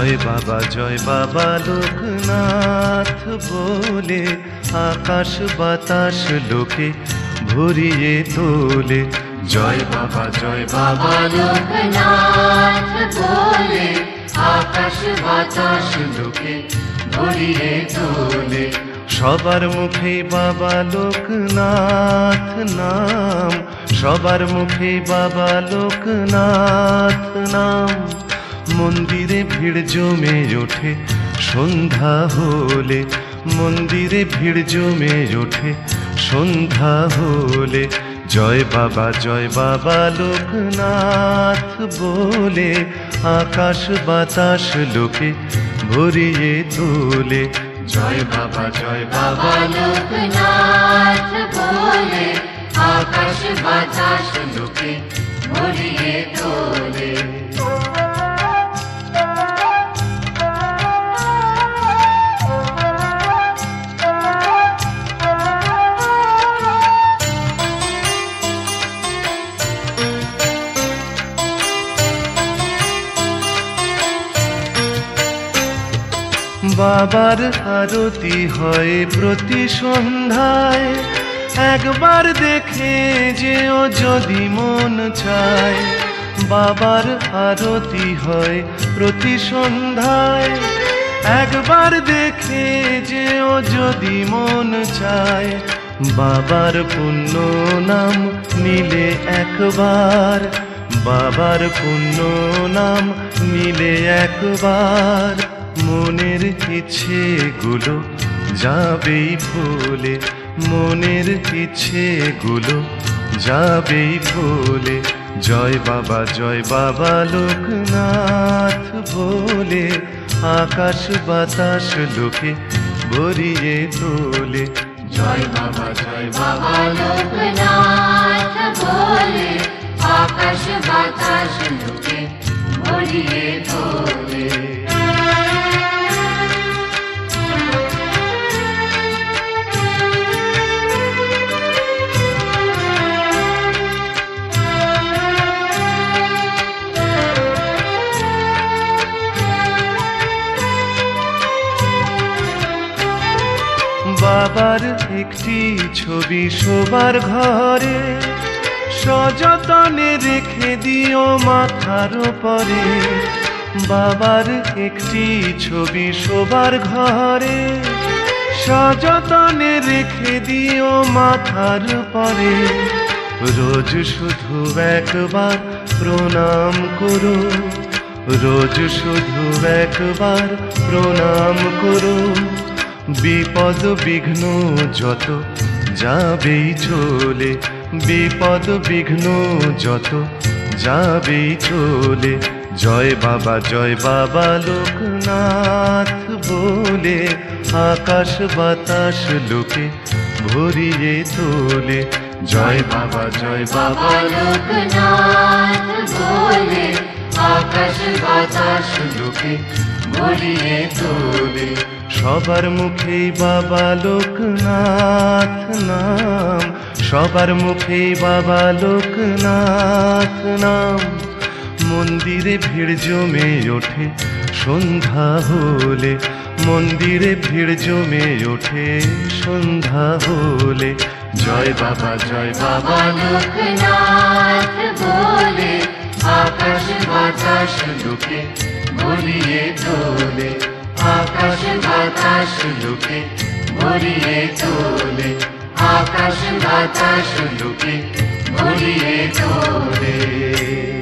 জয় বাবা লোকনাথ বলে আকাশ বাতাস লোকে ভরিয়ে তোলে। জয় বাবা লোকনাথ বলে আকাশ বাতাস লোকে ভরিয়ে তোলে। সবার মুখে বাবা লোকনাথ নাম, সবার মুখে বাবা লোকনাথ নাম। মন্দিরে ভিড় জমে ওঠে সন্ধ্যা হলে, মন্দিরে ভিড় জমে ওঠে সন্ধ্যা হলে। জয় বাবা লোকনাথ বলে আকাশ বাতাস লোকে ভরিয়ে তোলে। জয় বাবা লোকনাথ বলে আকাশ বাতাস লোকে ভরিয়ে তোলে। বাবার আরতি হয় প্রতি সন্ধ্যায়, একবার দেখে যেও যদি মন চায়। বাবার আরতি হয় প্রতি সন্ধ্যায়, একবার দেখে যেও যদি মন চায়। বাবার পুণ্য নাম নিলে একবার, বাবার পুণ্য নাম নিলে একবার। মনের ইচ্ছেগুলো যাবেই ভুলে, মনের ইচ্ছেগুলো যাবেই ভুলে। জয় বাবা লোকনাথ বলে আকাশ বাতাস লোকে ভরিয়ে তোলে। জয় বাবা লোকনাথ বলে আকাশ বাতাস লোকে ভরিয়ে তোলে। বাবার একটি ছবি শোবার ঘরে সযতনে রেখে দিও মাথার উপরে। বাবার একটি ছবি শোবার ঘরে সযতনে রেখে দিও মাথার উপরে। রোজ শুধু একবার প্রণাম করো, রোজ শুধু একবার প্রণাম করো। বিপদ বিঘ্ন যত যাবেই চলে, বিপদ বিঘ্ন যত যাবেই চলে। জয় বাবা লোকনাথ বলে আকাশ বাতাস লোকে ভরিয়ে তোলে। জয় বাবা লোকনাথ বলে আকাশ বাতাস লোকে ভরিয়ে তোলে। সবার মুখেই বাবা লোকনাথ নাম, সবার মুখেই বাবা লোকনাথ নাম। মন্দিরে ভিড় জমে ওঠে সন্ধ্যা হলে, মন্দিরে ভিড় জমে ওঠে সন্ধ্যা হলে। জয় বাবা লোকনাথ বলে আকাশ বাতাস লোকে ভরিয়ে তোলে। আকাশ বাতাস লোকে ভরিয়ে তোলে। আকাশ বাতাস লোকে ভরিয়ে তোলে।